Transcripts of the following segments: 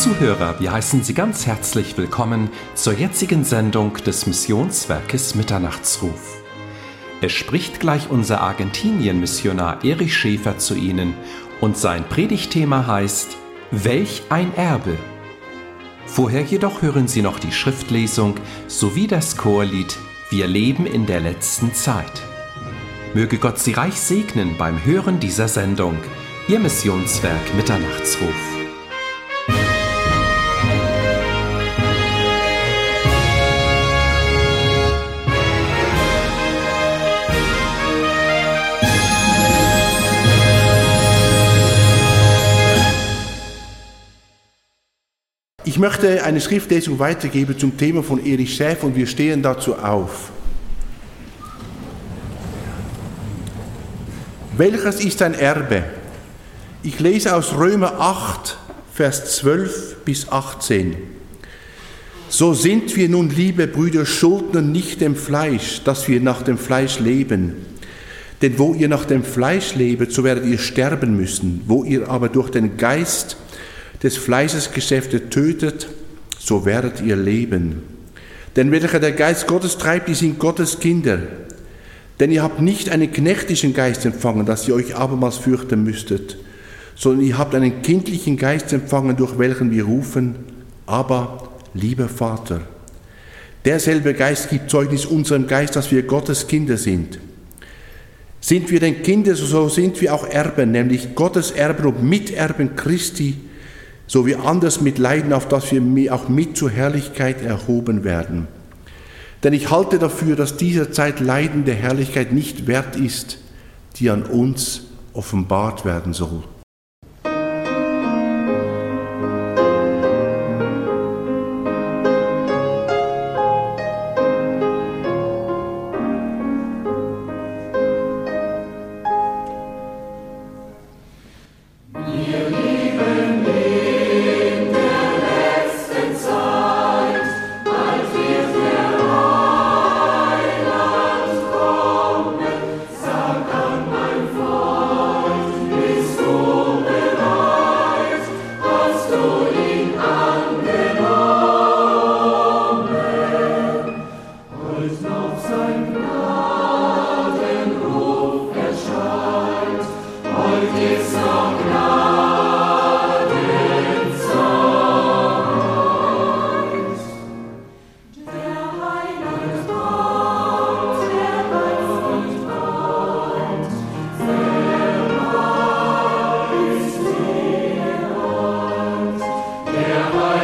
Zuhörer, wir heißen Sie ganz herzlich willkommen zur jetzigen Sendung des Missionswerkes Mitternachtsruf. Es spricht gleich unser Argentinien-Missionar Erich Schäfer zu Ihnen und sein Predigtthema heißt »Welch ein Erbe!«. Vorher jedoch hören Sie noch die Schriftlesung sowie das Chorlied »Wir leben in der letzten Zeit«. Möge Gott Sie reich segnen beim Hören dieser Sendung. Ihr Missionswerk Mitternachtsruf. Ich möchte eine Schriftlesung weitergeben zum Thema von Erich Schäfer und wir stehen dazu auf. Welches ist ein Erbe? Ich lese aus Römer 8, Vers 12 bis 18. So sind wir nun, liebe Brüder, Schuldner nicht dem Fleisch, dass wir nach dem Fleisch leben. Denn wo ihr nach dem Fleisch lebt, so werdet ihr sterben müssen. Wo ihr aber durch den Geist des Fleisches Geschäfte tötet, so werdet ihr leben. Denn welcher der Geist Gottes treibt, die sind Gottes Kinder. Denn ihr habt nicht einen knechtischen Geist empfangen, dass ihr euch abermals fürchten müsstet, sondern ihr habt einen kindlichen Geist empfangen, durch welchen wir rufen, aber, lieber Vater. Derselbe Geist gibt Zeugnis unserem Geist, dass wir Gottes Kinder sind. Sind wir denn Kinder, so sind wir auch Erben, nämlich Gottes Erben und Miterben Christi, so wie anders mit Leiden, auf dass wir auch mit zur Herrlichkeit erhoben werden. Denn ich halte dafür, dass dieser Zeit Leiden der Herrlichkeit nicht wert ist, die an uns offenbart werden soll.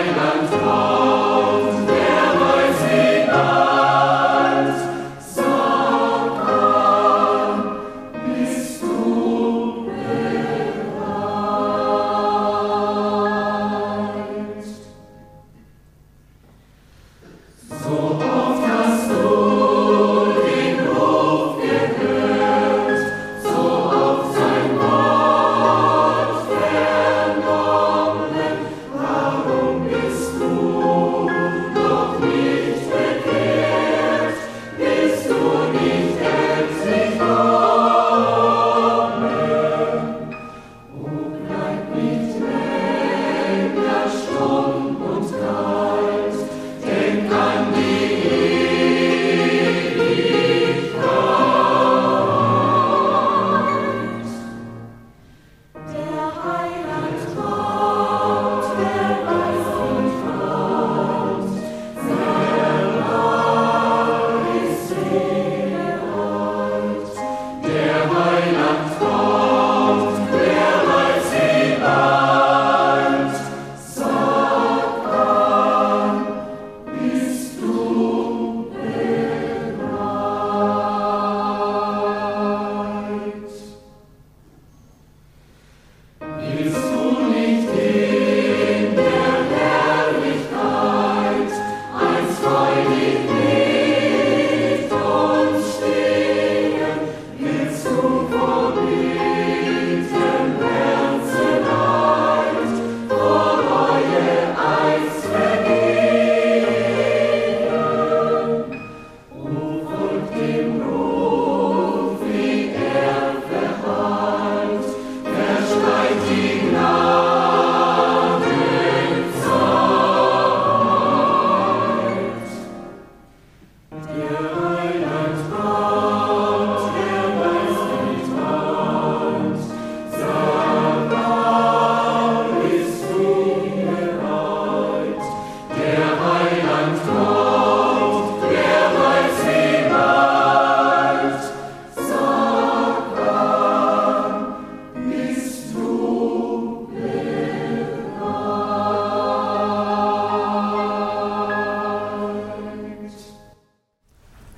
So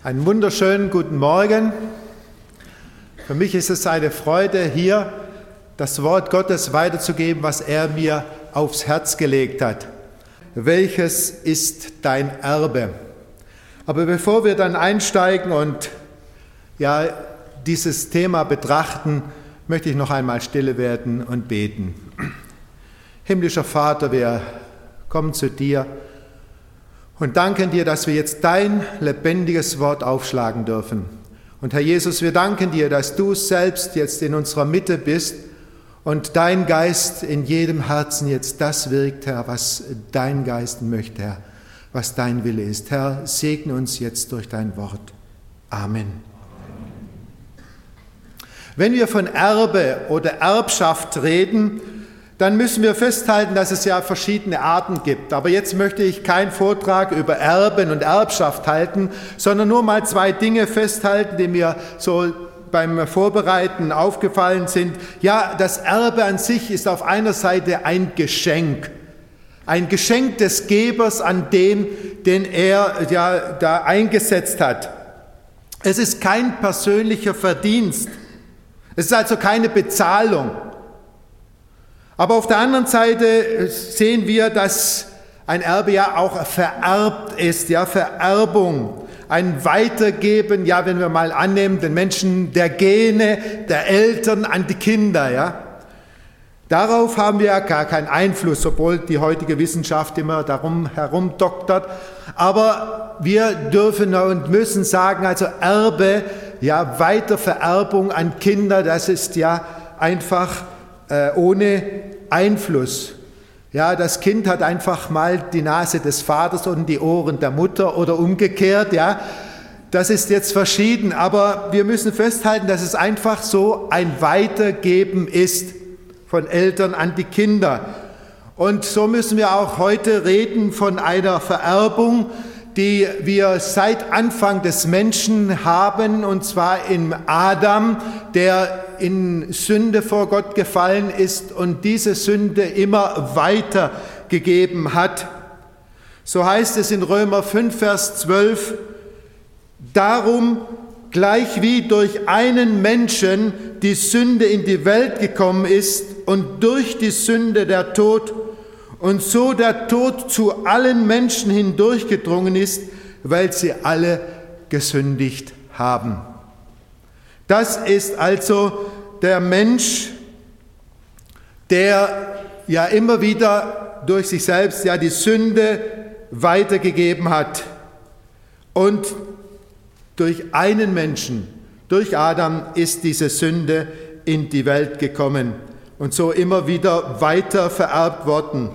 Einen wunderschönen guten Morgen. Für mich ist es eine Freude, hier das Wort Gottes weiterzugeben, was er mir aufs Herz gelegt hat. Welches ist dein Erbe? Aber bevor wir dann einsteigen und dieses Thema betrachten, möchte ich noch einmal stille werden und beten. Himmlischer Vater, wir kommen zu dir und danken dir, dass wir jetzt dein lebendiges Wort aufschlagen dürfen. Und Herr Jesus, wir danken dir, dass du selbst jetzt in unserer Mitte bist und dein Geist in jedem Herzen jetzt das wirkt, Herr, was dein Geist möchte, Herr, was dein Wille ist. Herr, segne uns jetzt durch dein Wort. Amen. Wenn wir von Erbe oder Erbschaft reden, dann müssen wir festhalten, dass es ja verschiedene Arten gibt. Aber jetzt möchte ich keinen Vortrag über Erben und Erbschaft halten, sondern nur mal zwei Dinge festhalten, die mir so beim Vorbereiten aufgefallen sind. Ja, das Erbe an sich ist auf einer Seite ein Geschenk des Gebers an den er da eingesetzt hat. Es ist kein persönlicher Verdienst. Es ist also keine Bezahlung. Aber auf der anderen Seite sehen wir, dass ein Erbe ja auch vererbt ist, ja, Vererbung, ein Weitergeben, ja, wenn wir mal annehmen, den Menschen der Gene, der Eltern an die Kinder, ja. Darauf haben wir ja gar keinen Einfluss, obwohl die heutige Wissenschaft immer darum herumdoktert. Aber wir dürfen und müssen sagen, also Erbe, ja, Weitervererbung an Kinder, das ist ja einfach ohne Einfluss. Ja, das Kind hat einfach mal die Nase des Vaters und die Ohren der Mutter oder umgekehrt, ja. Das ist jetzt verschieden, aber wir müssen festhalten, dass es einfach so ein Weitergeben ist von Eltern an die Kinder. Und so müssen wir auch heute reden von einer Vererbung, die wir seit Anfang des Menschen haben, und zwar in Adam, der in Sünde vor Gott gefallen ist und diese Sünde immer weitergegeben hat. So heißt es in Römer 5, Vers 12, darum, gleich wie durch einen Menschen die Sünde in die Welt gekommen ist und durch die Sünde der Tod, und so der Tod zu allen Menschen hindurchgedrungen ist, weil sie alle gesündigt haben. Das ist also der Mensch, der ja immer wieder durch sich selbst ja die Sünde weitergegeben hat. Und durch einen Menschen, durch Adam, ist diese Sünde in die Welt gekommen und so immer wieder weiter vererbt worden.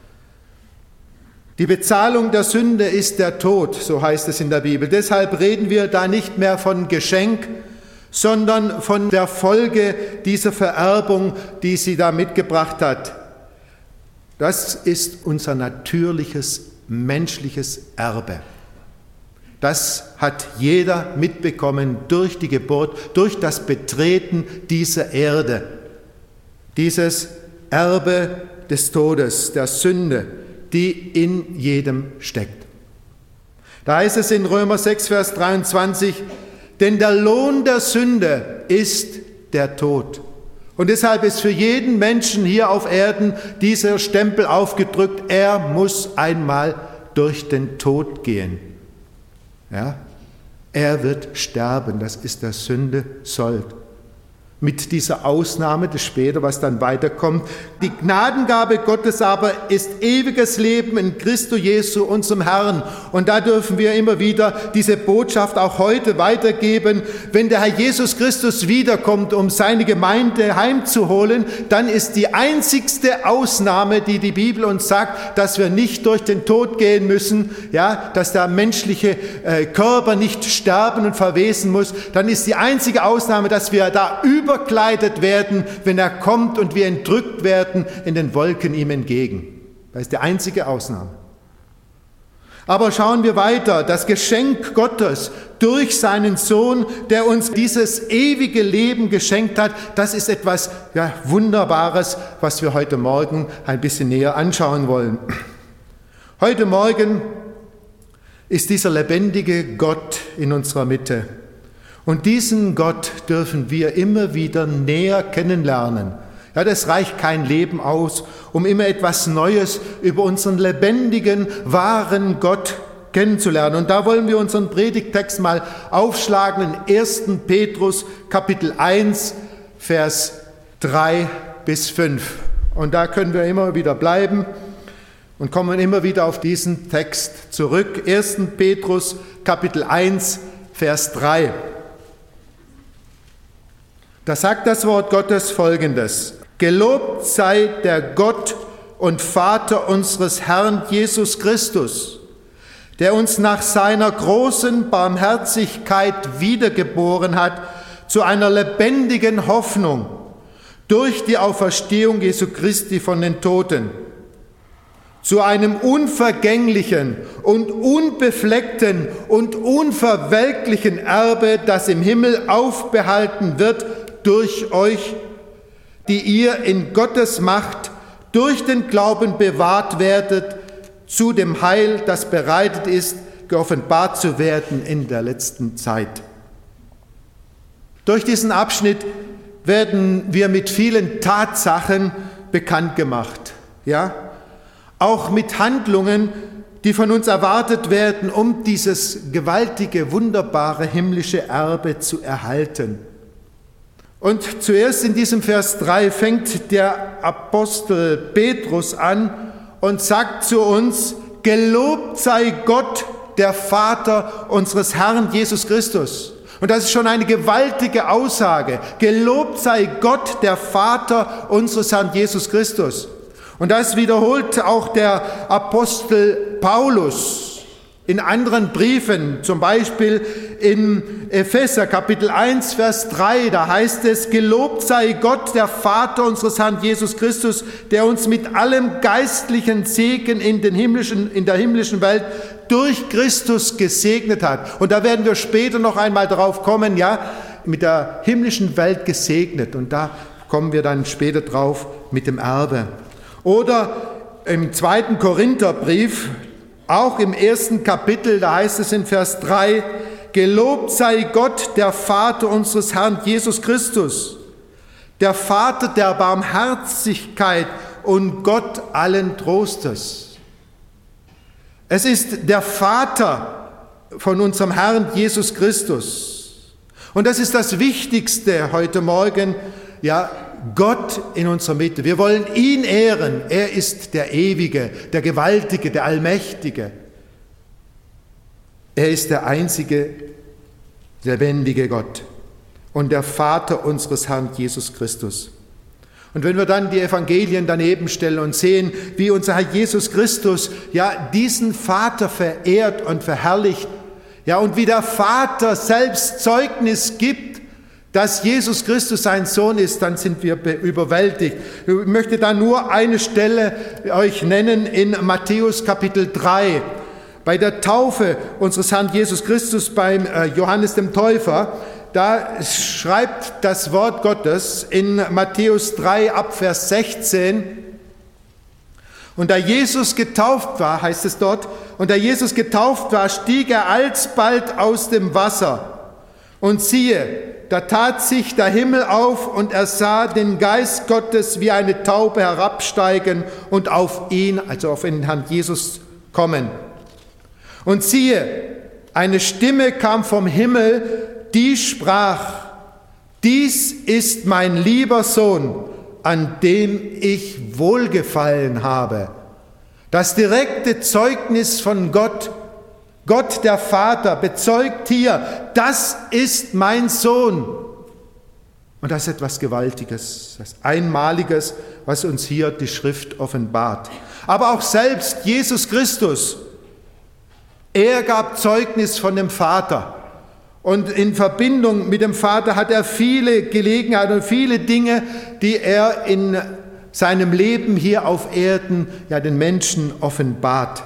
Die Bezahlung der Sünde ist der Tod, so heißt es in der Bibel. Deshalb reden wir da nicht mehr von Geschenk, sondern von der Folge dieser Vererbung, die sie da mitgebracht hat. Das ist unser natürliches, menschliches Erbe. Das hat jeder mitbekommen durch die Geburt, durch das Betreten dieser Erde. Dieses Erbe des Todes, der Sünde, die in jedem steckt. Da heißt es in Römer 6, Vers 23, denn der Lohn der Sünde ist der Tod. Und deshalb ist für jeden Menschen hier auf Erden dieser Stempel aufgedrückt, er muss einmal durch den Tod gehen. Ja? Er wird sterben, das ist der Sünde Sold. Mit dieser Ausnahme, das später, was dann weiterkommt. Die Gnadengabe Gottes aber ist ewiges Leben in Christo Jesu, unserem Herrn. Und da dürfen wir immer wieder diese Botschaft auch heute weitergeben. Wenn der Herr Jesus Christus wiederkommt, um seine Gemeinde heimzuholen, dann ist die einzigste Ausnahme, die die Bibel uns sagt, dass wir nicht durch den Tod gehen müssen, ja, dass der menschliche Körper nicht sterben und verwesen muss. Dann ist die einzige Ausnahme, dass wir da überkleidet werden, wenn er kommt und wir entrückt werden in den Wolken ihm entgegen. Das ist die einzige Ausnahme. Aber schauen wir weiter. Das Geschenk Gottes durch seinen Sohn, der uns dieses ewige Leben geschenkt hat, das ist etwas Wunderbares, was wir heute Morgen ein bisschen näher anschauen wollen. Heute Morgen ist dieser lebendige Gott in unserer Mitte. Und diesen Gott dürfen wir immer wieder näher kennenlernen. Ja, das reicht kein Leben aus, um immer etwas Neues über unseren lebendigen, wahren Gott kennenzulernen. Und da wollen wir unseren Predigttext mal aufschlagen in 1. Petrus Kapitel 1, Vers 3 bis 5. Und da können wir immer wieder bleiben und kommen immer wieder auf diesen Text zurück. 1. Petrus Kapitel 1, Vers 3. Da sagt das Wort Gottes Folgendes: Gelobt sei der Gott und Vater unseres Herrn Jesus Christus, der uns nach seiner großen Barmherzigkeit wiedergeboren hat zu einer lebendigen Hoffnung durch die Auferstehung Jesu Christi von den Toten, zu einem unvergänglichen und unbefleckten und unverwelklichen Erbe, das im Himmel aufbehalten wird durch euch, die ihr in Gottes Macht durch den Glauben bewahrt werdet, zu dem Heil, das bereitet ist, geoffenbart zu werden in der letzten Zeit. Durch diesen Abschnitt werden wir mit vielen Tatsachen bekannt gemacht, ja? Auch mit Handlungen, die von uns erwartet werden, um dieses gewaltige, wunderbare himmlische Erbe zu erhalten. Und zuerst in diesem Vers 3 fängt der Apostel Petrus an und sagt zu uns: Gelobt sei Gott, der Vater unseres Herrn Jesus Christus. Und das ist schon eine gewaltige Aussage. Gelobt sei Gott, der Vater unseres Herrn Jesus Christus. Und das wiederholt auch der Apostel Paulus in anderen Briefen, zum Beispiel in Epheser Kapitel 1, Vers 3, da heißt es: Gelobt sei Gott, der Vater unseres Herrn Jesus Christus, der uns mit allem geistlichen Segen in der himmlischen Welt durch Christus gesegnet hat. Und da werden wir später noch einmal darauf kommen, ja, mit der himmlischen Welt gesegnet. Und da kommen wir dann später drauf mit dem Erbe. Oder im 2. Korintherbrief, auch im 1. Kapitel, da heißt es in Vers 3, Gelobt sei Gott, der Vater unseres Herrn Jesus Christus, der Vater der Barmherzigkeit und Gott allen Trostes. Es ist der Vater von unserem Herrn Jesus Christus. Und das ist das Wichtigste heute Morgen, ja, Gott in unserer Mitte. Wir wollen ihn ehren. Er ist der Ewige, der Gewaltige, der Allmächtige. Er ist der einzige lebendige Gott und der Vater unseres Herrn Jesus Christus. Und wenn wir dann die Evangelien daneben stellen und sehen, wie unser Herr Jesus Christus ja diesen Vater verehrt und verherrlicht, ja, und wie der Vater selbst Zeugnis gibt, dass Jesus Christus sein Sohn ist, dann sind wir überwältigt. Ich möchte da nur eine Stelle euch nennen in Matthäus Kapitel 3. Bei der Taufe unseres Herrn Jesus Christus beim Johannes dem Täufer, da schreibt das Wort Gottes in Matthäus 3 ab Vers 16, und da Jesus getauft war, heißt es dort, und da Jesus getauft war, stieg er alsbald aus dem Wasser. Und siehe, da tat sich der Himmel auf und er sah den Geist Gottes wie eine Taube herabsteigen und auf ihn, also auf den Herrn Jesus, kommen. Und siehe, eine Stimme kam vom Himmel, die sprach: Dies ist mein lieber Sohn, an dem ich Wohlgefallen habe. Das direkte Zeugnis von Gott, Gott der Vater bezeugt hier: Das ist mein Sohn. Und das ist etwas Gewaltiges, das Einmaliges, was uns hier die Schrift offenbart. Aber auch selbst Jesus Christus, er gab Zeugnis von dem Vater. Und in Verbindung mit dem Vater hat er viele Gelegenheiten und viele Dinge, die er in seinem Leben hier auf Erden ja den Menschen offenbart.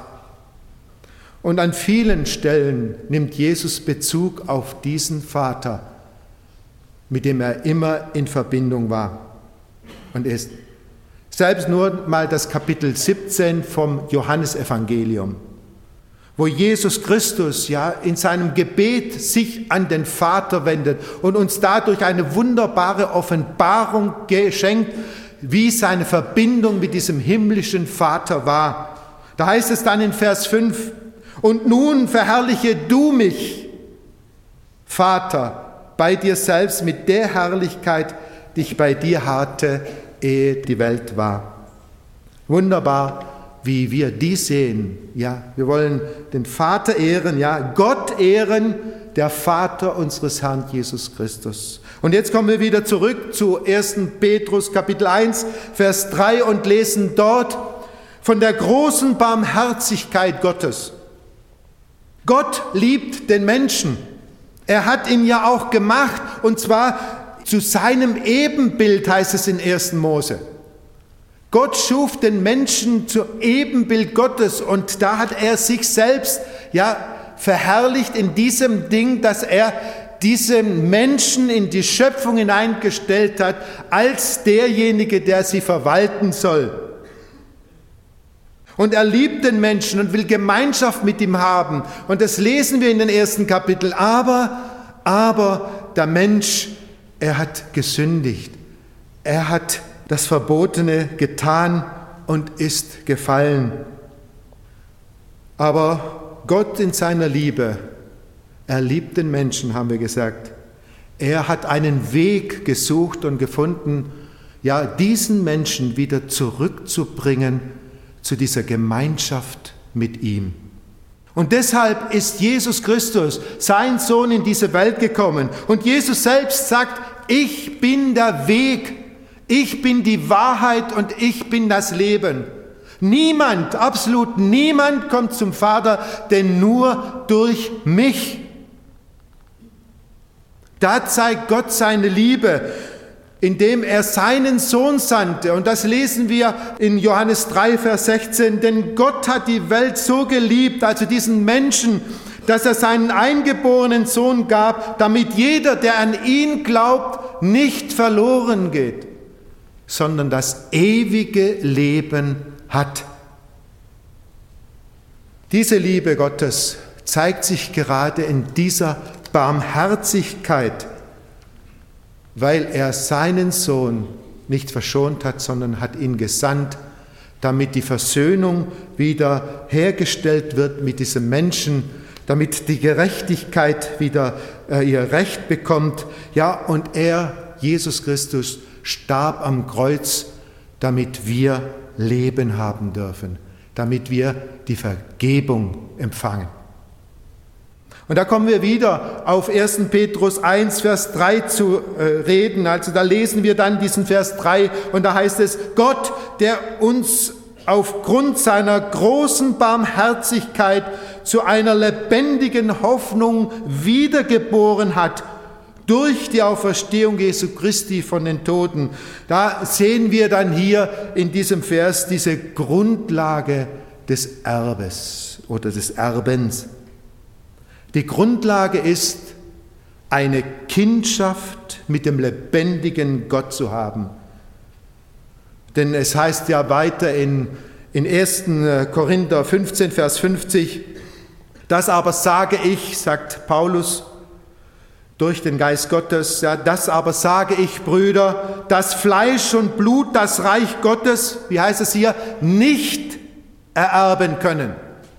Und an vielen Stellen nimmt Jesus Bezug auf diesen Vater, mit dem er immer in Verbindung war und ist. Selbst nur mal das Kapitel 17 vom Johannesevangelium, wo Jesus Christus in seinem Gebet sich an den Vater wendet und uns dadurch eine wunderbare Offenbarung geschenkt, wie seine Verbindung mit diesem himmlischen Vater war. Da heißt es dann in Vers 5, und nun verherrliche du mich, Vater, bei dir selbst mit der Herrlichkeit, die ich bei dir hatte, ehe die Welt war. Wunderbar, wie wir die sehen. Ja, wir wollen den Vater ehren, Gott ehren, der Vater unseres Herrn Jesus Christus. Und jetzt kommen wir wieder zurück zu 1. Petrus Kapitel 1, Vers 3 und lesen dort von der großen Barmherzigkeit Gottes. Gott liebt den Menschen. Er hat ihn ja auch gemacht, und zwar zu seinem Ebenbild, heißt es in 1. Mose. Gott schuf den Menschen zu Ebenbild Gottes, und da hat er sich selbst verherrlicht in diesem Ding, dass er diesen Menschen in die Schöpfung hineingestellt hat, als derjenige, der sie verwalten soll. Und er liebt den Menschen und will Gemeinschaft mit ihm haben. Und das lesen wir in den ersten Kapiteln. Aber der Mensch, er hat gesündigt. Er hat das Verbotene getan und ist gefallen. Aber Gott in seiner Liebe, er liebt den Menschen, haben wir gesagt. Er hat einen Weg gesucht und gefunden, diesen Menschen wieder zurückzubringen zu dieser Gemeinschaft mit ihm. Und deshalb ist Jesus Christus, sein Sohn, in diese Welt gekommen. Und Jesus selbst sagt, ich bin der Weg, ich bin die Wahrheit und ich bin das Leben. Niemand, absolut niemand kommt zum Vater, denn nur durch mich. Da zeigt Gott seine Liebe, indem er seinen Sohn sandte. Und das lesen wir in Johannes 3, Vers 16. Denn Gott hat die Welt so geliebt, also diesen Menschen, dass er seinen eingeborenen Sohn gab, damit jeder, der an ihn glaubt, nicht verloren geht, sondern das ewige Leben hat. Diese Liebe Gottes zeigt sich gerade in dieser Barmherzigkeit, weil er seinen Sohn nicht verschont hat, sondern hat ihn gesandt, damit die Versöhnung wieder hergestellt wird mit diesem Menschen, damit die Gerechtigkeit wieder ihr Recht bekommt. Und er, Jesus Christus, starb am Kreuz, damit wir Leben haben dürfen, damit wir die Vergebung empfangen. Und da kommen wir wieder auf 1. Petrus 1, Vers 3 zu reden. Also da lesen wir dann diesen Vers 3 und da heißt es, Gott, der uns aufgrund seiner großen Barmherzigkeit zu einer lebendigen Hoffnung wiedergeboren hat, durch die Auferstehung Jesu Christi von den Toten. Da sehen wir dann hier in diesem Vers diese Grundlage des Erbes oder des Erbens. Die Grundlage ist, eine Kindschaft mit dem lebendigen Gott zu haben. Denn es heißt ja weiter in 1. Korinther 15, Vers 50, das aber sage ich, sagt Paulus, durch den Geist Gottes, das aber sage ich, Brüder, dass Fleisch und Blut das Reich Gottes, wie heißt es hier, nicht ererben können.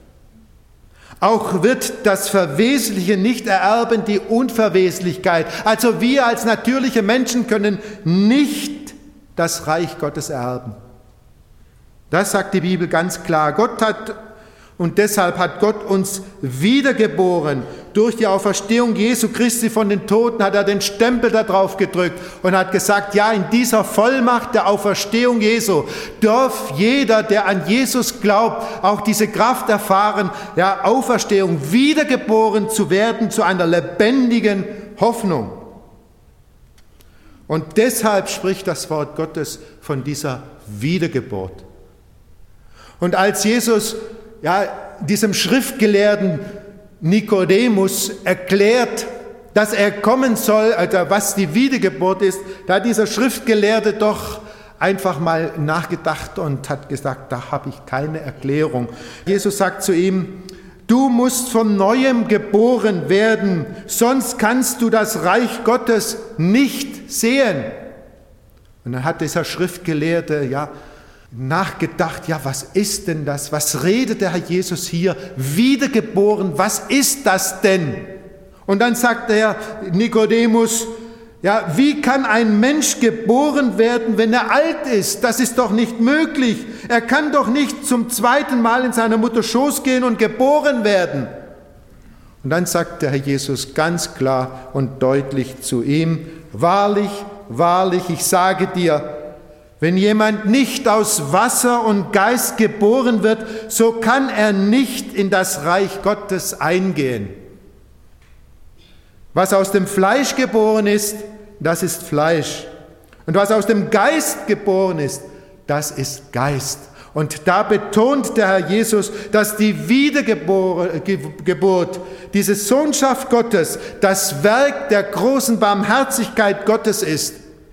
Auch wird das Verwesliche nicht ererben, die Unverweslichkeit. Also wir als natürliche Menschen können nicht das Reich Gottes ererben. Das sagt die Bibel ganz klar. Und deshalb hat Gott uns wiedergeboren. Durch die Auferstehung Jesu Christi von den Toten hat er den Stempel da drauf gedrückt und hat gesagt, in dieser Vollmacht der Auferstehung Jesu darf jeder, der an Jesus glaubt, auch diese Kraft erfahren, Auferstehung, wiedergeboren zu werden zu einer lebendigen Hoffnung. Und deshalb spricht das Wort Gottes von dieser Wiedergeburt. Und als Jesus diesem Schriftgelehrten Nikodemus erklärt, dass er kommen soll, also was die Wiedergeburt ist, da hat dieser Schriftgelehrte doch einfach mal nachgedacht und hat gesagt, da habe ich keine Erklärung. Jesus sagt zu ihm, du musst von Neuem geboren werden, sonst kannst du das Reich Gottes nicht sehen. Und dann hat dieser Schriftgelehrte nachgedacht, was ist denn das? Was redet der Herr Jesus hier? Wiedergeboren, was ist das denn? Und dann sagt der Nikodemus, wie kann ein Mensch geboren werden, wenn er alt ist? Das ist doch nicht möglich. Er kann doch nicht zum zweiten Mal in seiner Mutter Schoß gehen und geboren werden. Und dann sagt der Herr Jesus ganz klar und deutlich zu ihm, wahrlich, wahrlich, ich sage dir, wenn jemand nicht aus Wasser und Geist geboren wird, so kann er nicht in das Reich Gottes eingehen. Was aus dem Fleisch geboren ist, das ist Fleisch. Und was aus dem Geist geboren ist, das ist Geist. Und da betont der Herr Jesus, dass die Wiedergeburt, diese Sohnschaft Gottes, das Werk der großen Barmherzigkeit Gottes ist.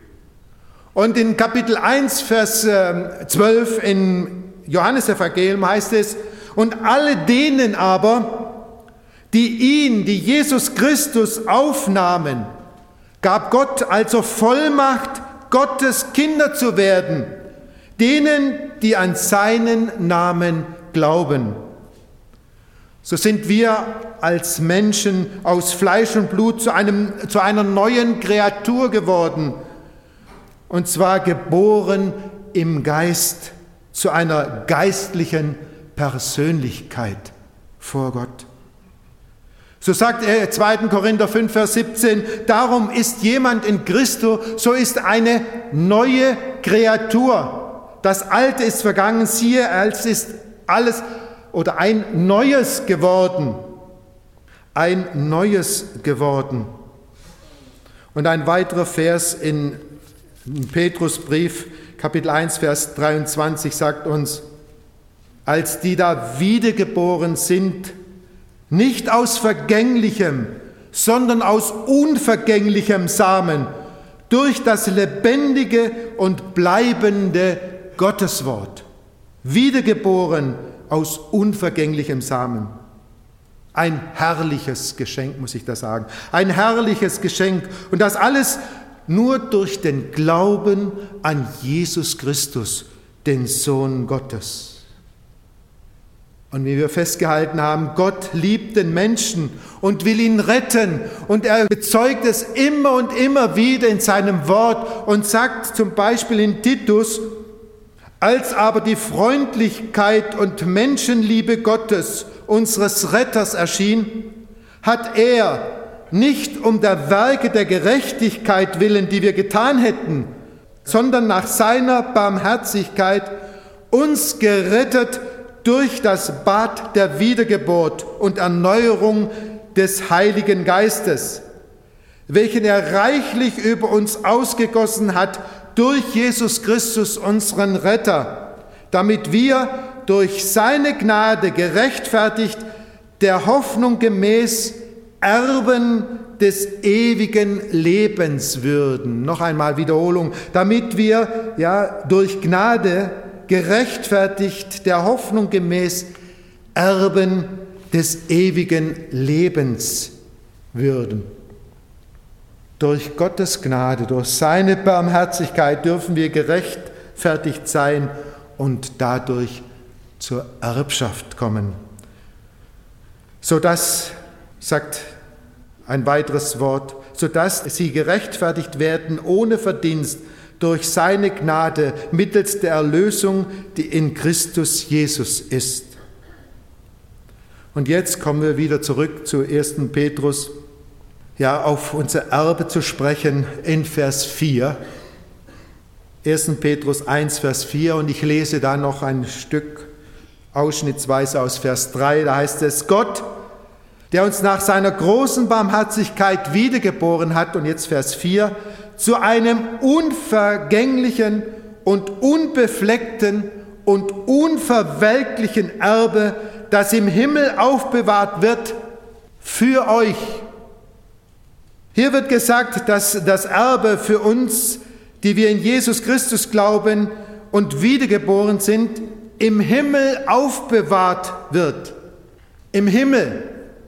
Und in Kapitel 1, Vers 12 im Johannesevangelium heißt es, und alle denen aber, die Jesus Christus aufnahmen, gab Gott also Vollmacht, Gottes Kinder zu werden, denen, die an seinen Namen glauben. So sind wir als Menschen aus Fleisch und Blut zu einer neuen Kreatur geworden, und zwar geboren im Geist zu einer geistlichen Persönlichkeit vor Gott. So sagt er 2. Korinther 5, Vers 17, darum ist jemand in Christo, so ist eine neue Kreatur. Das Alte ist vergangen, siehe, es ist alles oder ein Neues geworden. Ein Neues geworden. Und ein weiterer Vers in Petrusbrief, Kapitel 1, Vers 23 sagt uns, als die da wiedergeboren sind, nicht aus vergänglichem, sondern aus unvergänglichem Samen, durch das lebendige und bleibende Gotteswort. Wiedergeboren aus unvergänglichem Samen. Ein herrliches Geschenk, muss ich da sagen. Ein herrliches Geschenk. Und das alles nur durch den Glauben an Jesus Christus, den Sohn Gottes. Und wie wir festgehalten haben, Gott liebt den Menschen und will ihn retten. Und er bezeugt es immer und immer wieder in seinem Wort und sagt zum Beispiel in Titus, als aber die Freundlichkeit und Menschenliebe Gottes, unseres Retters, erschien, hat er nicht um der Werke der Gerechtigkeit willen, die wir getan hätten, sondern nach seiner Barmherzigkeit uns gerettet durch das Bad der Wiedergeburt und Erneuerung des Heiligen Geistes, welchen er reichlich über uns ausgegossen hat durch Jesus Christus, unseren Retter, damit wir durch seine Gnade gerechtfertigt der Hoffnung gemäß Erben des ewigen Lebens würden. Noch einmal Wiederholung, damit wir durch Gnade gerechtfertigt der Hoffnung gemäß Erben des ewigen Lebens würden. Durch Gottes Gnade, durch seine Barmherzigkeit dürfen wir gerechtfertigt sein und dadurch zur Erbschaft kommen. Sodass, sagt ein weiteres Wort, sodass sie gerechtfertigt werden ohne Verdienst durch seine Gnade mittels der Erlösung, die in Christus Jesus ist. Und jetzt kommen wir wieder zurück zu 1. Petrus, auf unser Erbe zu sprechen in Vers 4. 1. Petrus 1, Vers 4, und ich lese da noch ein Stück ausschnittsweise aus Vers 3, da heißt es, Gott, der uns nach seiner großen Barmherzigkeit wiedergeboren hat, und jetzt Vers 4, zu einem unvergänglichen und unbefleckten und unverwelklichen Erbe, das im Himmel aufbewahrt wird, für euch. Hier wird gesagt, dass das Erbe für uns, die wir in Jesus Christus glauben und wiedergeboren sind, im Himmel aufbewahrt wird. im Himmel.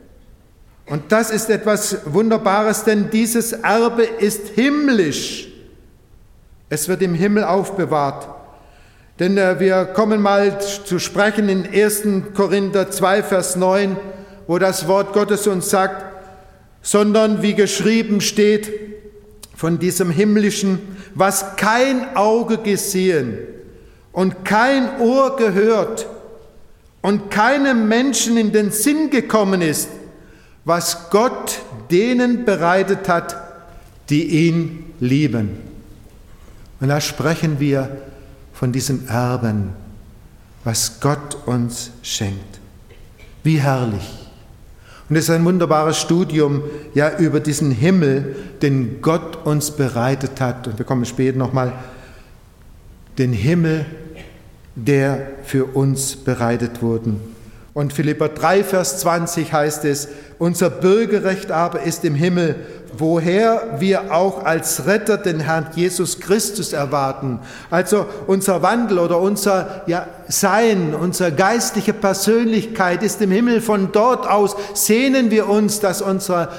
Und das ist etwas Wunderbares, denn dieses Erbe ist himmlisch. Es wird im Himmel aufbewahrt. Denn wir kommen mal zu sprechen in 1. Korinther 2, Vers 9, wo das Wort Gottes uns sagt, sondern wie geschrieben steht von diesem Himmlischen, was kein Auge gesehen und kein Ohr gehört und keinem Menschen in den Sinn gekommen ist, was Gott denen bereitet hat, die ihn lieben. Und da sprechen wir von diesem Erben, was Gott uns schenkt. Wie herrlich. Und es ist ein wunderbares Studium ja über diesen Himmel, den Gott uns bereitet hat. Und wir kommen später nochmal, den Himmel, der für uns bereitet wurde. Und Philipper 3, Vers 20 heißt es, unser Bürgerrecht aber ist im Himmel, woher wir auch als Retter den Herrn Jesus Christus erwarten. Also unser Wandel oder unser Sein, unsere geistliche Persönlichkeit ist im Himmel. Von dort aus sehnen wir uns, dass unser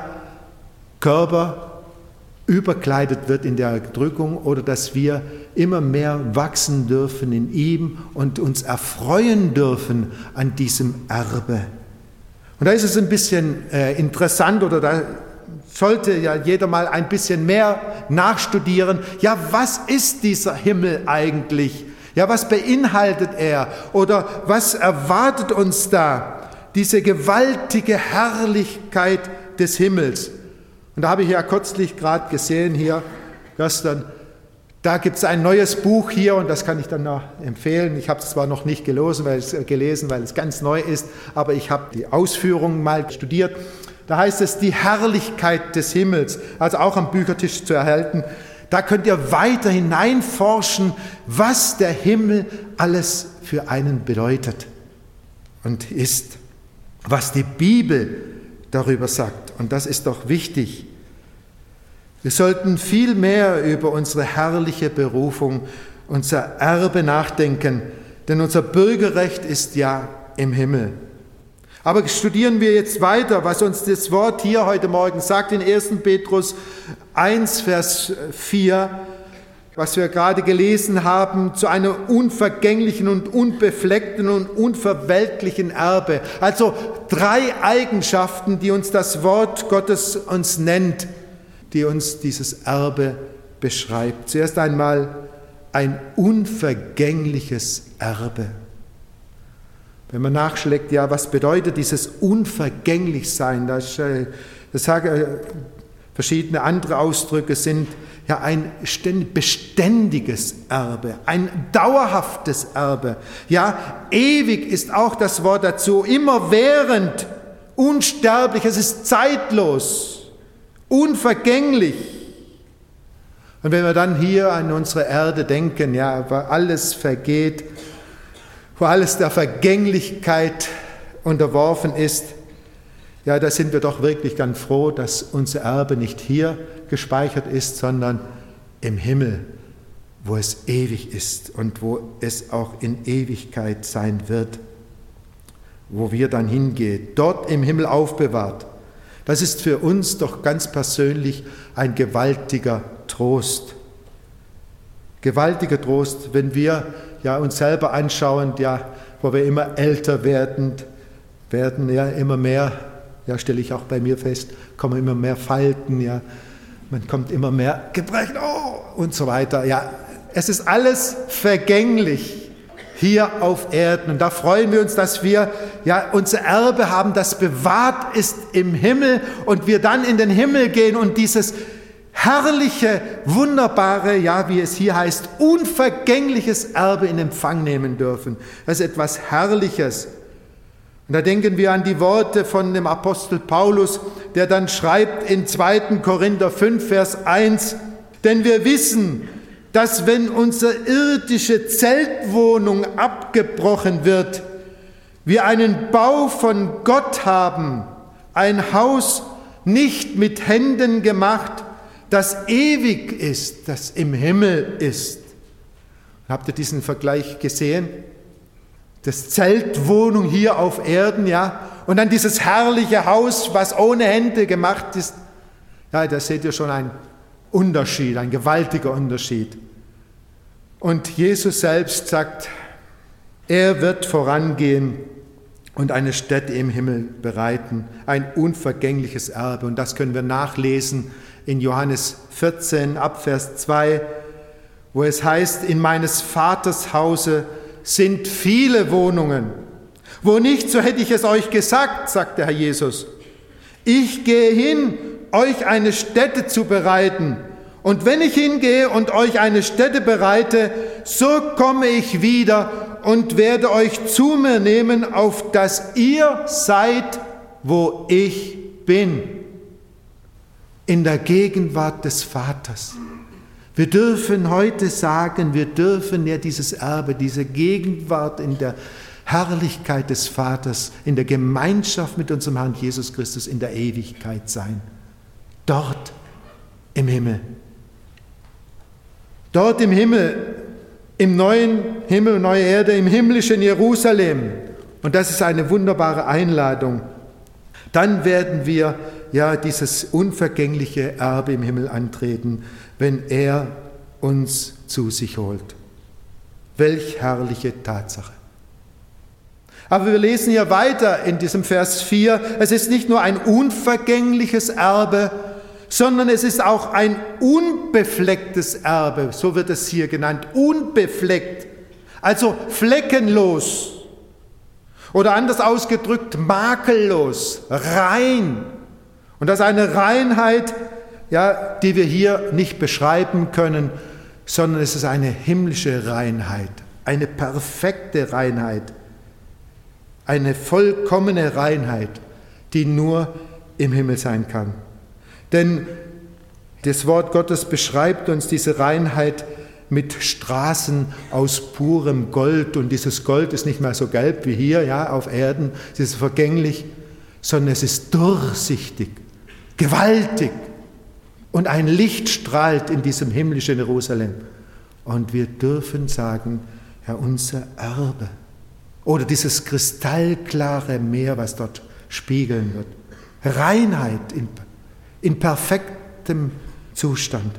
Körper überkleidet wird in der Erdrückung oder dass wir immer mehr wachsen dürfen in ihm und uns erfreuen dürfen an diesem Erbe. Und da ist es ein bisschen interessant oder da sollte ja jeder mal ein bisschen mehr nachstudieren. Ja, was ist dieser Himmel eigentlich? Ja, was beinhaltet er? Oder was erwartet uns da? Diese gewaltige Herrlichkeit des Himmels. Und da habe ich ja kürzlich gerade gesehen hier, gestern, da gibt es ein neues Buch hier und das kann ich dann noch empfehlen. Ich habe es zwar noch nicht gelesen, weil es ganz neu ist, aber ich habe die Ausführungen mal studiert. Da heißt es, die Herrlichkeit des Himmels, also auch am Büchertisch zu erhalten. Da könnt ihr weiter hineinforschen, was der Himmel alles für einen bedeutet und ist, was die Bibel darüber sagt. Und das ist doch wichtig. Wir sollten viel mehr über unsere herrliche Berufung, unser Erbe nachdenken, denn unser Bürgerrecht ist ja im Himmel. Aber studieren wir jetzt weiter, was uns das Wort hier heute Morgen sagt in 1. Petrus 1, Vers 4, was wir gerade gelesen haben, zu einem unvergänglichen und unbefleckten und unverwelklichen Erbe. Also 3 Eigenschaften, die uns das Wort Gottes uns nennt, die uns dieses Erbe beschreibt. Zuerst einmal ein unvergängliches Erbe. Wenn man nachschlägt, ja, was bedeutet dieses Unvergänglichsein? Das sagen verschiedene andere Ausdrücke, sind ja ein beständiges Erbe, ein dauerhaftes Erbe. Ja, ewig ist auch das Wort dazu, immerwährend, unsterblich, es ist zeitlos, unvergänglich. Und wenn wir dann hier an unsere Erde denken, ja, wo alles vergeht, wo alles der Vergänglichkeit unterworfen ist, ja, da sind wir doch wirklich dann froh, dass unser Erbe nicht hier gespeichert ist, sondern im Himmel, wo es ewig ist und wo es auch in Ewigkeit sein wird, wo wir dann hingehen, dort im Himmel aufbewahrt. Das ist für uns doch ganz persönlich ein gewaltiger Trost. Gewaltiger Trost, wenn wir uns selber anschauen, wo wir immer älter werden, immer mehr, stelle ich auch bei mir fest, kommen immer mehr Falten, man kommt immer mehr Gebrechen, und so weiter. Ja, es ist alles vergänglich hier auf Erden. Und da freuen wir uns, dass wir unser Erbe haben, das bewahrt ist im Himmel und wir dann in den Himmel gehen und dieses herrliche, wunderbare, wie es hier heißt, unvergängliches Erbe in Empfang nehmen dürfen. Das ist etwas Herrliches. Und da denken wir an die Worte von dem Apostel Paulus, der dann schreibt in 2. Korinther 5, Vers 1, denn wir wissen, dass wenn unsere irdische Zeltwohnung abgebrochen wird, wir einen Bau von Gott haben, ein Haus nicht mit Händen gemacht, das ewig ist, das im Himmel ist. Habt ihr diesen Vergleich gesehen? Das Zeltwohnung hier auf Erden, und dann dieses herrliche Haus, was ohne Hände gemacht ist. Ja, da seht ihr schon einen Unterschied, ein gewaltiger Unterschied. Und Jesus selbst sagt, er wird vorangehen und eine Stätte im Himmel bereiten, ein unvergängliches Erbe. Und das können wir nachlesen in Johannes 14, ab Vers 2, wo es heißt, in meines Vaters Hause sind viele Wohnungen. Wo nicht, so hätte ich es euch gesagt, sagt der Herr Jesus. Ich gehe hin, euch eine Stätte zu bereiten. Und wenn ich hingehe und euch eine Stätte bereite, so komme ich wieder und werde euch zu mir nehmen, auf dass ihr seid, wo ich bin. In der Gegenwart des Vaters. Wir dürfen heute sagen, wir dürfen ja dieses Erbe, diese Gegenwart in der Herrlichkeit des Vaters, in der Gemeinschaft mit unserem Herrn Jesus Christus in der Ewigkeit sein. Dort im Himmel. Dort im Himmel, im neuen Himmel und neue Erde, im himmlischen Jerusalem. Und das ist eine wunderbare Einladung. Dann werden wir ja dieses unvergängliche Erbe im Himmel antreten, wenn er uns zu sich holt. Welch herrliche Tatsache. Aber wir lesen hier weiter in diesem Vers 4, es ist nicht nur ein unvergängliches Erbe, sondern es ist auch ein unbeflecktes Erbe, so wird es hier genannt, unbefleckt, also fleckenlos oder anders ausgedrückt makellos, rein. Und das ist eine Reinheit, ja, die wir hier nicht beschreiben können, sondern es ist eine himmlische Reinheit, eine perfekte Reinheit, eine vollkommene Reinheit, die nur im Himmel sein kann. Denn das Wort Gottes beschreibt uns diese Reinheit mit Straßen aus purem Gold. Und dieses Gold ist nicht mehr so gelb wie hier, ja, auf Erden, es ist vergänglich, sondern es ist durchsichtig, gewaltig. Und ein Licht strahlt in diesem himmlischen Jerusalem. Und wir dürfen sagen, ja, unser Erbe. Oder dieses kristallklare Meer, was dort spiegeln wird. Reinheit in perfektem Zustand.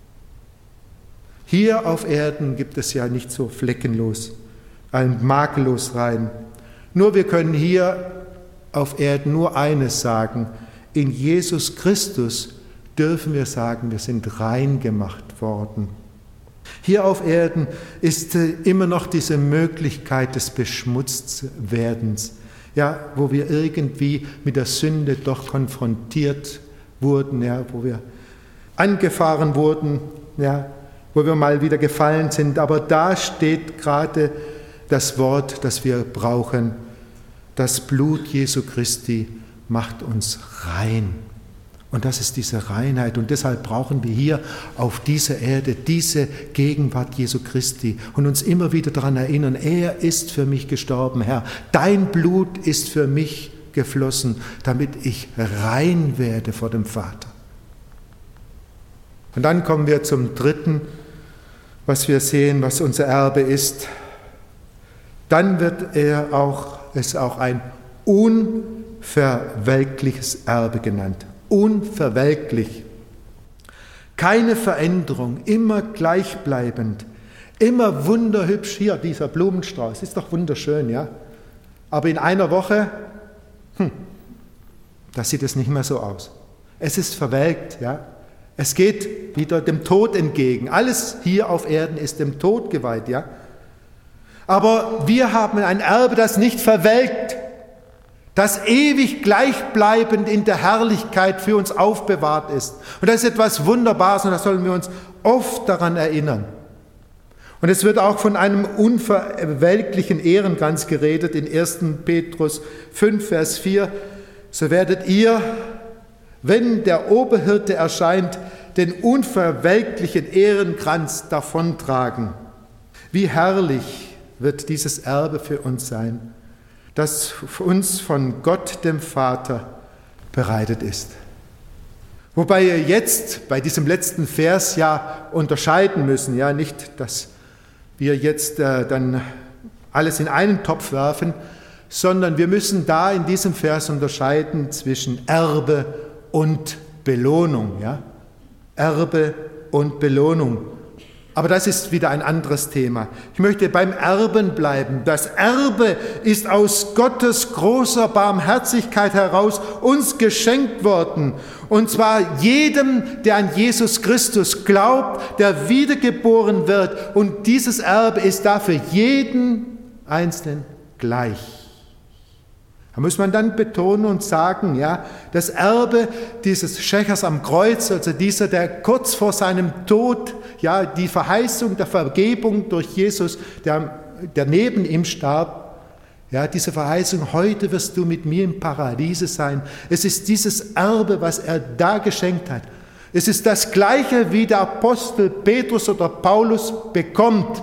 Hier auf Erden gibt es ja nicht so fleckenlos, ein makellos rein. Nur wir können hier auf Erden nur eines sagen, in Jesus Christus dürfen wir sagen, wir sind rein gemacht worden. Hier auf Erden ist immer noch diese Möglichkeit des Beschmutztwerdens, ja, wo wir irgendwie mit der Sünde doch konfrontiert wurden, ja, wo wir angefahren wurden, ja, wo wir mal wieder gefallen sind. Aber da steht gerade das Wort, das wir brauchen. Das Blut Jesu Christi macht uns rein. Und das ist diese Reinheit. Und deshalb brauchen wir hier auf dieser Erde diese Gegenwart Jesu Christi und uns immer wieder daran erinnern, er ist für mich gestorben, Herr. Dein Blut ist für mich geflossen, damit ich rein werde vor dem Vater. Und dann kommen wir zum dritten, was wir sehen, was unser Erbe ist. Dann wird es auch ein unverwelkliches Erbe genannt. Unverwelklich. Keine Veränderung, immer gleichbleibend, immer wunderhübsch. Hier, dieser Blumenstrauß, ist doch wunderschön, ja? Aber in einer Woche, da sieht es nicht mehr so aus. Es ist verwelkt, ja? Es geht wieder dem Tod entgegen. Alles hier auf Erden ist dem Tod geweiht, ja? Aber wir haben ein Erbe, das nicht verwelkt, das ewig gleichbleibend in der Herrlichkeit für uns aufbewahrt ist. Und das ist etwas Wunderbares und da sollen wir uns oft daran erinnern. Und es wird auch von einem unverwelklichen Ehrenkranz geredet in 1. Petrus 5, Vers 4. So werdet ihr, wenn der Oberhirte erscheint, den unverwelklichen Ehrenkranz davontragen. Wie herrlich wird dieses Erbe für uns sein, das für uns von Gott, dem Vater, bereitet ist. Wobei wir jetzt bei diesem letzten Vers ja unterscheiden müssen, ja, nicht, dass wir jetzt dann alles in einen Topf werfen, sondern wir müssen da in diesem Vers unterscheiden zwischen Erbe und Belohnung. Ja? Erbe und Belohnung. Aber das ist wieder ein anderes Thema. Ich möchte beim Erben bleiben. Das Erbe ist aus Gottes großer Barmherzigkeit heraus uns geschenkt worden. Und zwar jedem, der an Jesus Christus glaubt, der wiedergeboren wird. Und dieses Erbe ist da für jeden Einzelnen gleich. Da muss man dann betonen und sagen, ja, das Erbe dieses Schächers am Kreuz, also dieser, der kurz vor seinem Tod, ja, die Verheißung der Vergebung durch Jesus, der neben ihm starb, ja, diese Verheißung, heute wirst du mit mir im Paradiese sein. Es ist dieses Erbe, was er da geschenkt hat. Es ist das Gleiche, wie der Apostel Petrus oder Paulus bekommt.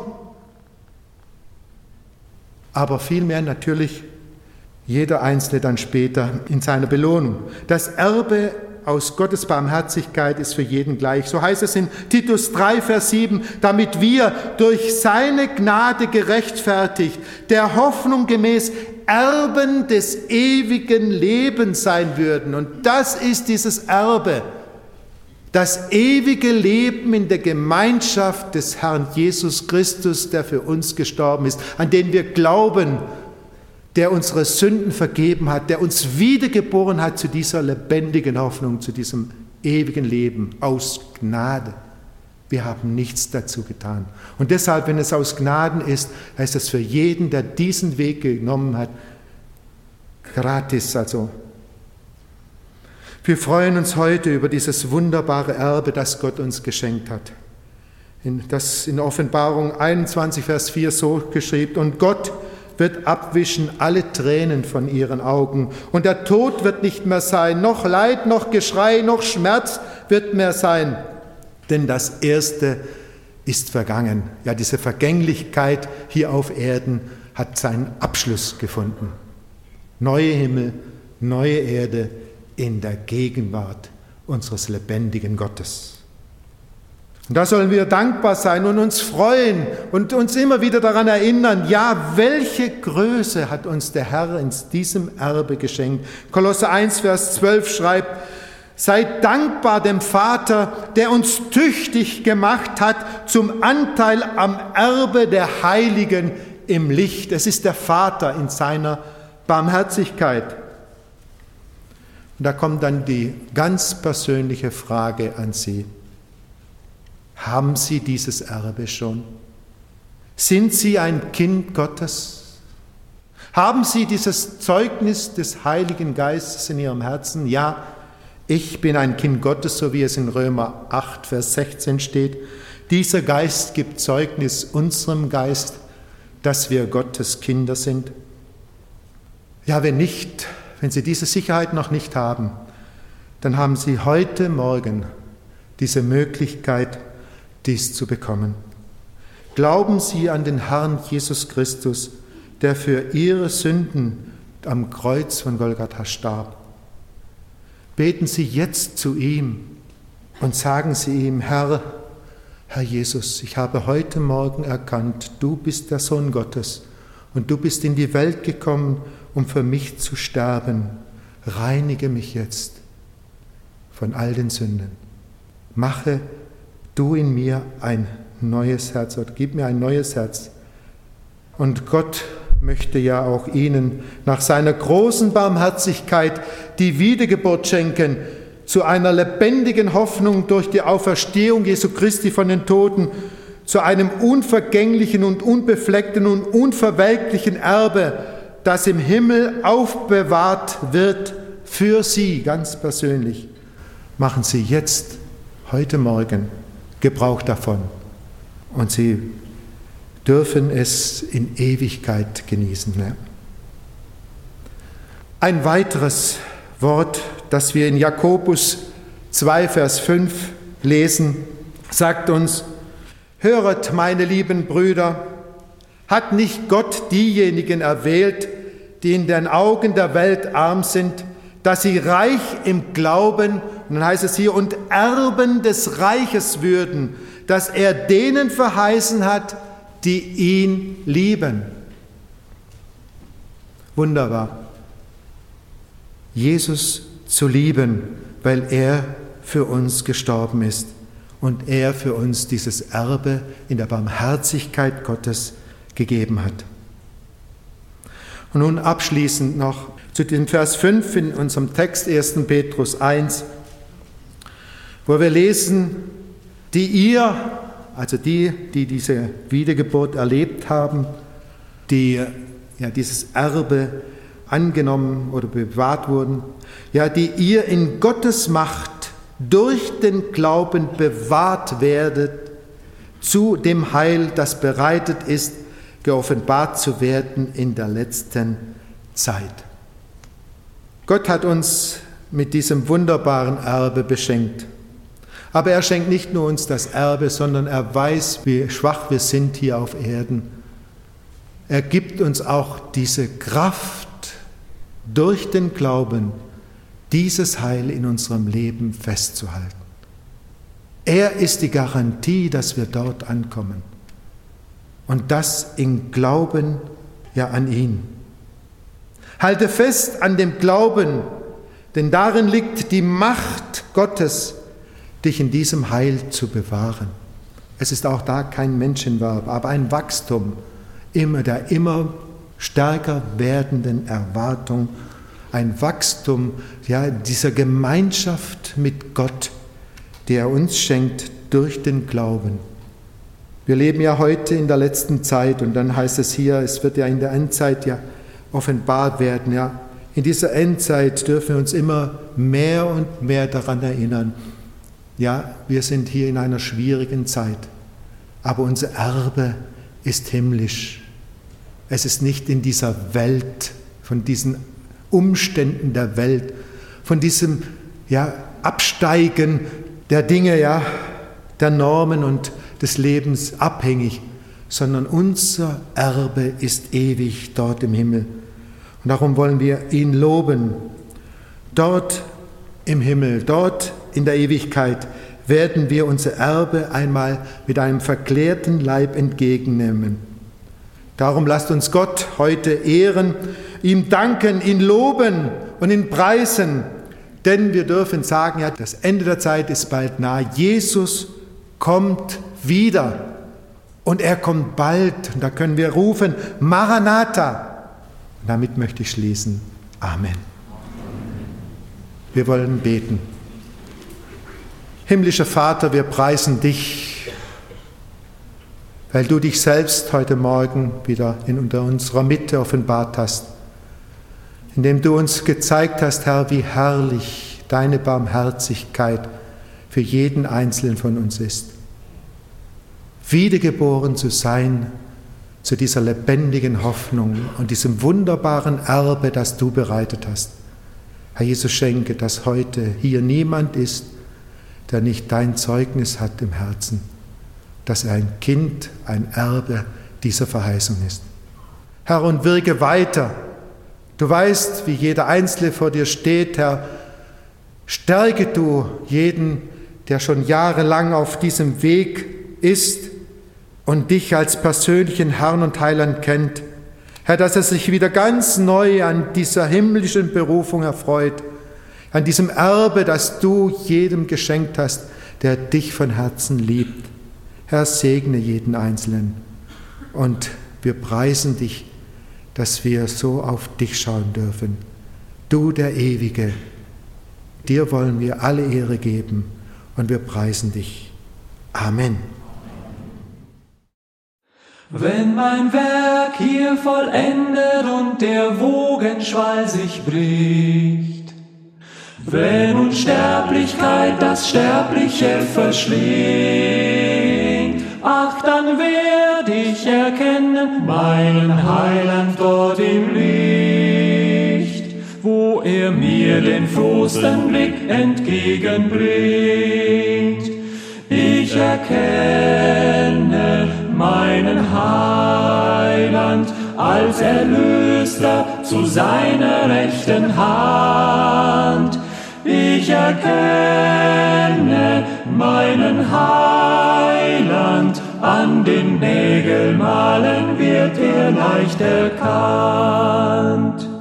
Aber vielmehr natürlich jeder Einzelne dann später in seiner Belohnung. Das Erbe aus Gottes Barmherzigkeit ist für jeden gleich. So heißt es in Titus 3, Vers 7, damit wir durch seine Gnade gerechtfertigt, der Hoffnung gemäß Erben des ewigen Lebens sein würden. Und das ist dieses Erbe, das ewige Leben in der Gemeinschaft des Herrn Jesus Christus, der für uns gestorben ist, an den wir glauben, der unsere Sünden vergeben hat, der uns wiedergeboren hat zu dieser lebendigen Hoffnung, zu diesem ewigen Leben aus Gnade. Wir haben nichts dazu getan. Und deshalb, wenn es aus Gnaden ist, heißt es für jeden, der diesen Weg genommen hat, gratis. Also, wir freuen uns heute über dieses wunderbare Erbe, das Gott uns geschenkt hat. Das in Offenbarung 21, Vers 4 so geschrieben, und Gott wird abwischen alle Tränen von ihren Augen. Und der Tod wird nicht mehr sein, noch Leid, noch Geschrei, noch Schmerz wird mehr sein. Denn das Erste ist vergangen. Ja, diese Vergänglichkeit hier auf Erden hat seinen Abschluss gefunden. Neue Himmel, neue Erde in der Gegenwart unseres lebendigen Gottes. Und da sollen wir dankbar sein und uns freuen und uns immer wieder daran erinnern, ja, welche Größe hat uns der Herr in diesem Erbe geschenkt. Kolosser 1, Vers 12 schreibt, seid dankbar dem Vater, der uns tüchtig gemacht hat zum Anteil am Erbe der Heiligen im Licht. Es ist der Vater in seiner Barmherzigkeit. Und da kommt dann die ganz persönliche Frage an Sie. Haben Sie dieses Erbe schon? Sind Sie ein Kind Gottes? Haben Sie dieses Zeugnis des Heiligen Geistes in Ihrem Herzen? Ja, ich bin ein Kind Gottes, so wie es in Römer 8, Vers 16 steht. Dieser Geist gibt Zeugnis unserem Geist, dass wir Gottes Kinder sind. Ja, wenn nicht, wenn Sie diese Sicherheit noch nicht haben, dann haben Sie heute Morgen diese Möglichkeit, dies zu bekommen. Glauben Sie an den Herrn Jesus Christus, der für Ihre Sünden am Kreuz von Golgatha starb. Beten Sie jetzt zu ihm und sagen Sie ihm, Herr Jesus, ich habe heute Morgen erkannt, du bist der Sohn Gottes und du bist in die Welt gekommen, um für mich zu sterben. Reinige mich jetzt von all den Sünden. Mache du in mir ein neues Herz oder gib mir ein neues Herz. Und Gott möchte ja auch Ihnen nach seiner großen Barmherzigkeit die Wiedergeburt schenken, zu einer lebendigen Hoffnung durch die Auferstehung Jesu Christi von den Toten, zu einem unvergänglichen und unbefleckten und unverwelklichen Erbe, das im Himmel aufbewahrt wird für Sie ganz persönlich. Machen Sie jetzt, heute Morgen, Gebrauch davon und Sie dürfen es in Ewigkeit genießen. Ein weiteres Wort, das wir in Jakobus 2, Vers 5 lesen, sagt uns, höret, meine lieben Brüder, hat nicht Gott diejenigen erwählt, die in den Augen der Welt arm sind, dass sie reich im Glauben, und dann heißt es hier, und Erben des Reiches würden, dass er denen verheißen hat, die ihn lieben. Wunderbar. Jesus zu lieben, weil er für uns gestorben ist und er für uns dieses Erbe in der Barmherzigkeit Gottes gegeben hat. Und nun abschließend noch zu dem Vers 5 in unserem Text 1. Petrus 1, wo wir lesen, die ihr, also die diese Wiedergeburt erlebt haben, die dieses Erbe angenommen oder bewahrt wurden, die ihr in Gottes Macht durch den Glauben bewahrt werdet zu dem Heil, das bereitet ist, geoffenbart zu werden in der letzten Zeit. Gott hat uns mit diesem wunderbaren Erbe beschenkt. Aber er schenkt nicht nur uns das Erbe, sondern er weiß, wie schwach wir sind hier auf Erden. Er gibt uns auch diese Kraft, durch den Glauben dieses Heil in unserem Leben festzuhalten. Er ist die Garantie, dass wir dort ankommen. Und das im Glauben an ihn. Halte fest an dem Glauben, denn darin liegt die Macht Gottes, dich in diesem Heil zu bewahren. Es ist auch da kein Menschenwerk, aber ein Wachstum der immer stärker werdenden Erwartung, ein Wachstum dieser Gemeinschaft mit Gott, die er uns schenkt durch den Glauben. Wir leben ja heute in der letzten Zeit und dann heißt es hier, es wird ja in der Endzeit offenbart werden. In dieser Endzeit dürfen wir uns immer mehr und mehr daran erinnern, wir sind hier in einer schwierigen Zeit, aber unser Erbe ist himmlisch. Es ist nicht in dieser Welt, von diesen Umständen der Welt, von diesem Absteigen der Dinge, der Normen und des Lebens abhängig, sondern unser Erbe ist ewig dort im Himmel. Und darum wollen wir ihn loben. Dort im Himmel, dort in der Ewigkeit werden wir unser Erbe einmal mit einem verklärten Leib entgegennehmen. Darum lasst uns Gott heute ehren, ihm danken, ihn loben und ihn preisen, denn wir dürfen sagen, das Ende der Zeit ist bald nahe. Jesus kommt wieder und er kommt bald. Und da können wir rufen, Maranatha. Und damit möchte ich schließen. Amen. Wir wollen beten. Himmlischer Vater, wir preisen dich, weil du dich selbst heute Morgen wieder unter unserer Mitte offenbart hast, indem du uns gezeigt hast, Herr, wie herrlich deine Barmherzigkeit für jeden Einzelnen von uns ist. Wiedergeboren zu sein zu dieser lebendigen Hoffnung und diesem wunderbaren Erbe, das du bereitet hast. Herr Jesus, schenke, dass heute hier niemand ist, der nicht dein Zeugnis hat im Herzen, dass er ein Kind, ein Erbe dieser Verheißung ist. Herr, und wirke weiter. Du weißt, wie jeder Einzelne vor dir steht, Herr. Stärke du jeden, der schon jahrelang auf diesem Weg ist und dich als persönlichen Herrn und Heiland kennt. Herr, dass er sich wieder ganz neu an dieser himmlischen Berufung erfreut, an diesem Erbe, das du jedem geschenkt hast, der dich von Herzen liebt. Herr, segne jeden Einzelnen und wir preisen dich, dass wir so auf dich schauen dürfen. Du, der Ewige, dir wollen wir alle Ehre geben und wir preisen dich. Amen. Wenn mein Werk hier vollendet und der Wogenschwall sich bricht, wenn Unsterblichkeit das Sterbliche verschlingt, ach, dann werd ich erkennen meinen Heiland dort im Licht, wo er mir den frohsten Blick entgegenbringt. Ich erkenne meinen Heiland als Erlöser zu seiner rechten Hand. Ich erkenne meinen Heiland, an den Nägelmalen wird er leicht erkannt.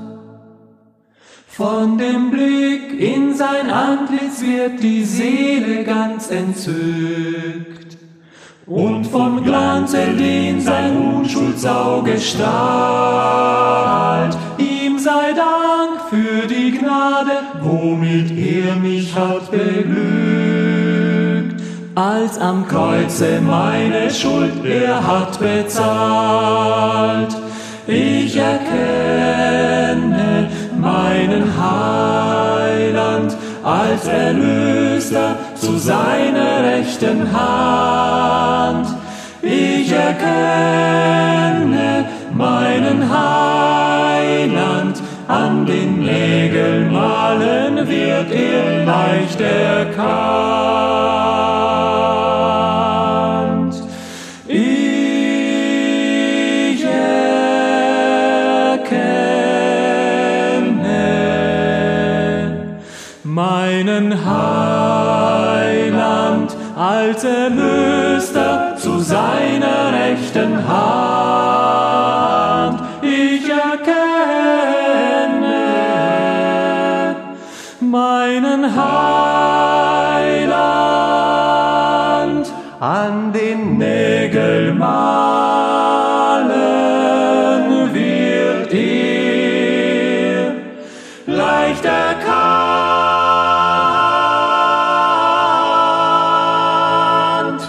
Von dem Blick in sein Antlitz wird die Seele ganz entzückt. Und vom Glanze, den sein Unschuldsauge strahlt, ihm sei Dank für die Gnade, womit er mich hat beglückt. Als am Kreuze meine Schuld er hat bezahlt. Ich erkenne meinen Heiland als Erlöser zu seiner rechten Hand. Ich erkenne meinen Heiland, an den Nägelmalen wird er leicht erkannt. Ich erkenne meinen Heiland als Erlöster zu seiner rechten Hand. Ich erkenne meinen Heiland, an den Nägelmalen wird er leicht erkannt.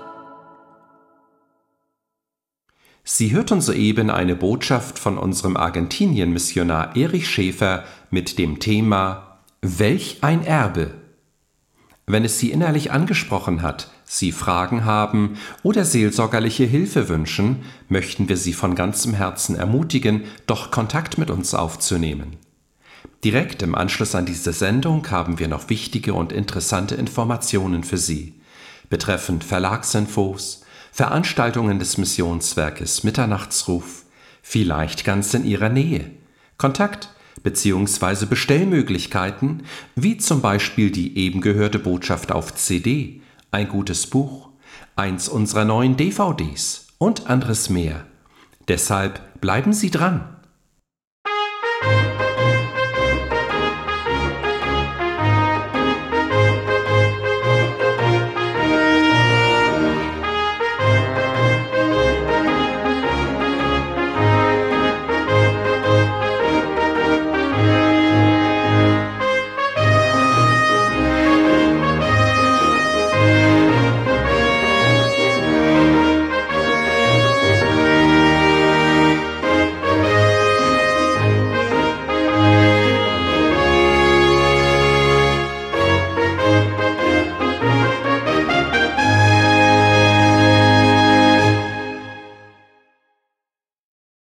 Sie hörten soeben eine Botschaft von unserem Argentinien-Missionar Erich Schäfer mit dem Thema »Welch ein Erbe?« Wenn es Sie innerlich angesprochen hat, Sie Fragen haben oder seelsorgerliche Hilfe wünschen, möchten wir Sie von ganzem Herzen ermutigen, doch Kontakt mit uns aufzunehmen. Direkt im Anschluss an diese Sendung haben wir noch wichtige und interessante Informationen für Sie, betreffend Verlagsinfos, Veranstaltungen des Missionswerkes Mitternachtsruf, vielleicht ganz in Ihrer Nähe, Kontakt bzw. Bestellmöglichkeiten, wie zum Beispiel die eben gehörte Botschaft auf CD, ein gutes Buch, eins unserer neuen DVDs und anderes mehr. Deshalb bleiben Sie dran.